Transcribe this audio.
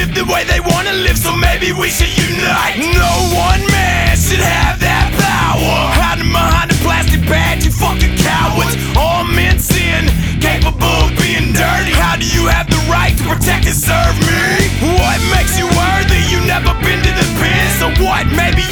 live the way they wanna live, so maybe we should unite. No one man should have that power. Hiding behind a plastic bag, you fucking cowards. All men sin, capable of being dirty. How do you have the right to protect and serve me? What makes you worthy? You never been to the pen, so what? Maybe